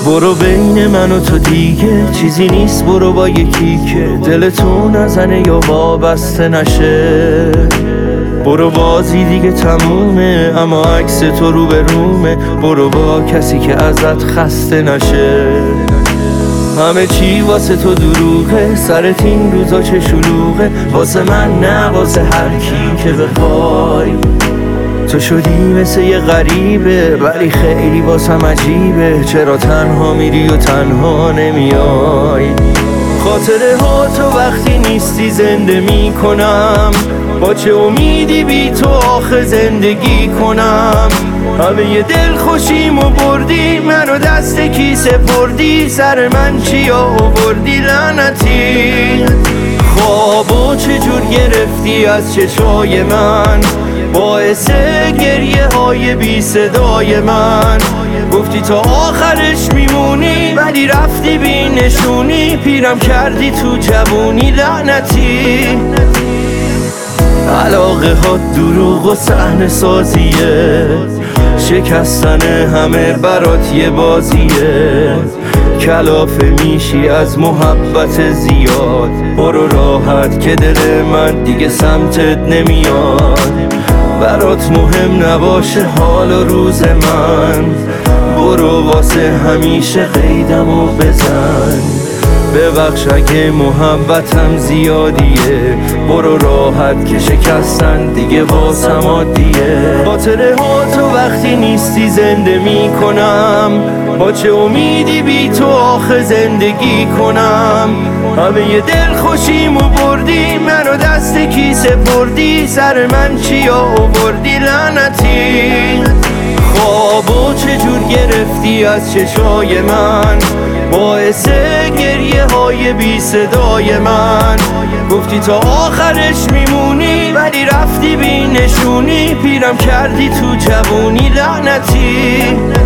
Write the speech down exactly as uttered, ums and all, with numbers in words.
برو بین من و تو دیگه چیزی نیست، برو با یکی که دل تو نزنه یا وابسته نشه. برو بازی دیگه تمومه اما عکس تو رو به رومه، برو با کسی که ازت خسته نشه. همه چی واسه تو دروغه، سرت این روزا چه شلوغه، واسه من نه واسه هر کی که بخوای. تو شدی مثل یه غریبه ولی خیلی واسم عجیبه، چرا تنها میری و تنها نمیای. خاطره ها تو وقتی نیستی زنده میکنم، با چه امیدی بی تو آخه زندگی کنم. همه یه دل خوشیمو بردی، منو دست کی سپردی، سر من چی آوردی لعنتی. خوابو چجور گرفتی از چشای من، باعث گریه های بی صدای من. گفتی تا آخرش میمونی ولی رفتی بی نشونی، پیرم کردی تو جوونی لعنتی. علاقه ها دروغ و صحنه سازیه، شکستن همه برات یه بازیه. کلافه میشی از محبت زیاد، برو راحت که دل من دیگه سمتت نمیاد. برات مهم نباشه حال و روز من، برو واسه همیشه قیدمو بزن. ببخش اگه محبتم زیادیه، برو راحت که شکستن دیگه واسم عادیه. خاطره ها تو وقتی نیستی زنده میکنم، با چه امیدی بی تو آخه زندگی کنم. همه یه دل خوشیمو بردی، منو دست کی سپردی، سر من چی آوردی لعنتی. خوابو چجور گرفتی از چشای من، باعث گریه های بی صدای من. گفتی تا آخرش میمونی ولی رفتی بی نشونی، پیرم کردی تو جوونی لعنتی.